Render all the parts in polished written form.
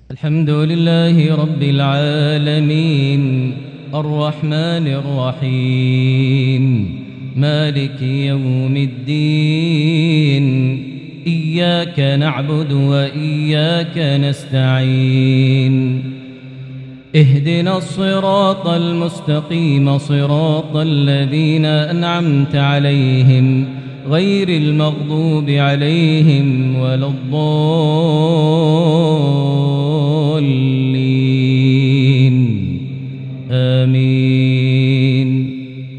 الحمد لله رب العالمين الرحمن الرحيم مالك يوم الدين إياك نعبد وإياك نستعين اهدنا الصراط المستقيم صراط الذين أنعمت عليهم غير المغضوب عليهم ولا الضالين آمين.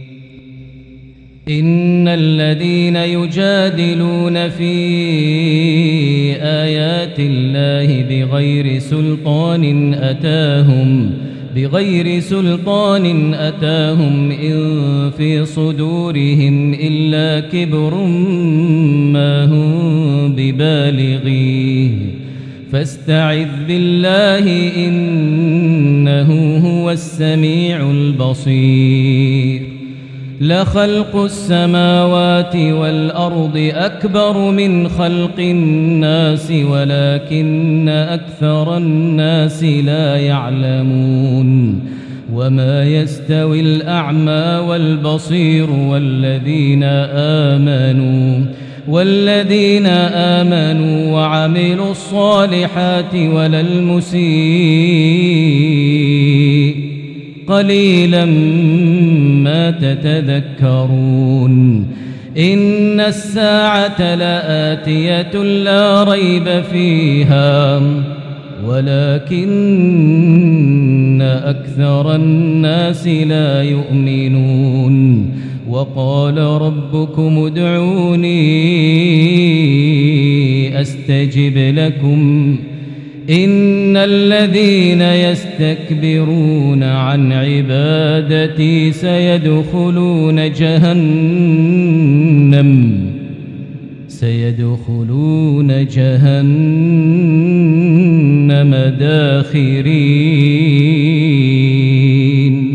إن الذين يجادلون في آيات الله بغير سلطان أتاهم إن في صدورهم إلا كبر ما هم ببالغيه فاستعذ بالله إنه هو السميع البصير. لخلق السماوات والأرض أكبر من خلق الناس ولكن أكثر الناس لا يعلمون. وما يستوي الأعمى والبصير والذين آمنوا وعملوا الصالحات ولا المسيء قليلا ما تتذكرون. إن الساعة لآتية لا ريب فيها ولكن أكثر الناس لا يؤمنون. وقال ربكم ادعوني أستجب لكم إن الذين يستكبرون عن عبادتي سيدخلون جهنم داخرين.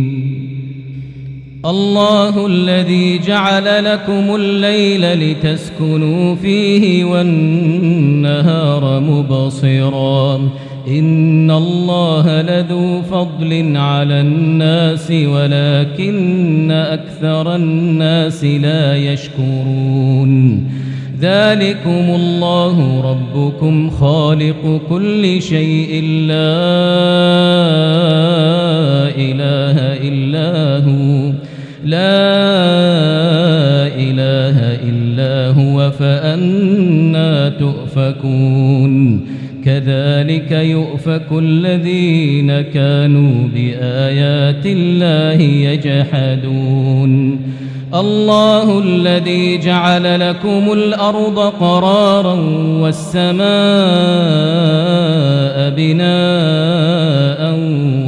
الله الذي جعل لكم الليل لتسكنوا فيه والنهار مبصرا إن الله لذو فضل على الناس ولكن أكثر الناس لا يشكرون. ذلكم الله ربكم خالق كل شيء لا إله إلا هو فأنى تؤفكون. كذلك يؤفك الذين كانوا بآيات الله يجحدون. الله الذي جعل لكم الأرض قرارا والسماء بناء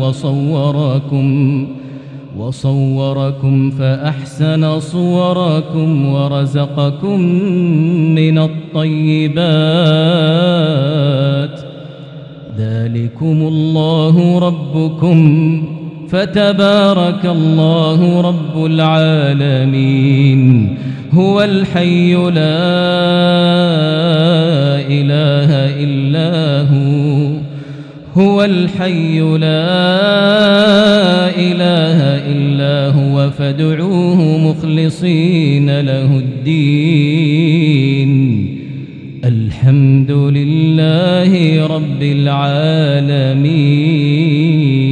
وصوركم فأحسن صوركم ورزقكم من الطيبات. ذلكم الله ربكم فتبارك الله رب العالمين. هو الحي لا إله إلا هو فادعوه مخلصين له الدين. الحمد لله رب العالمين.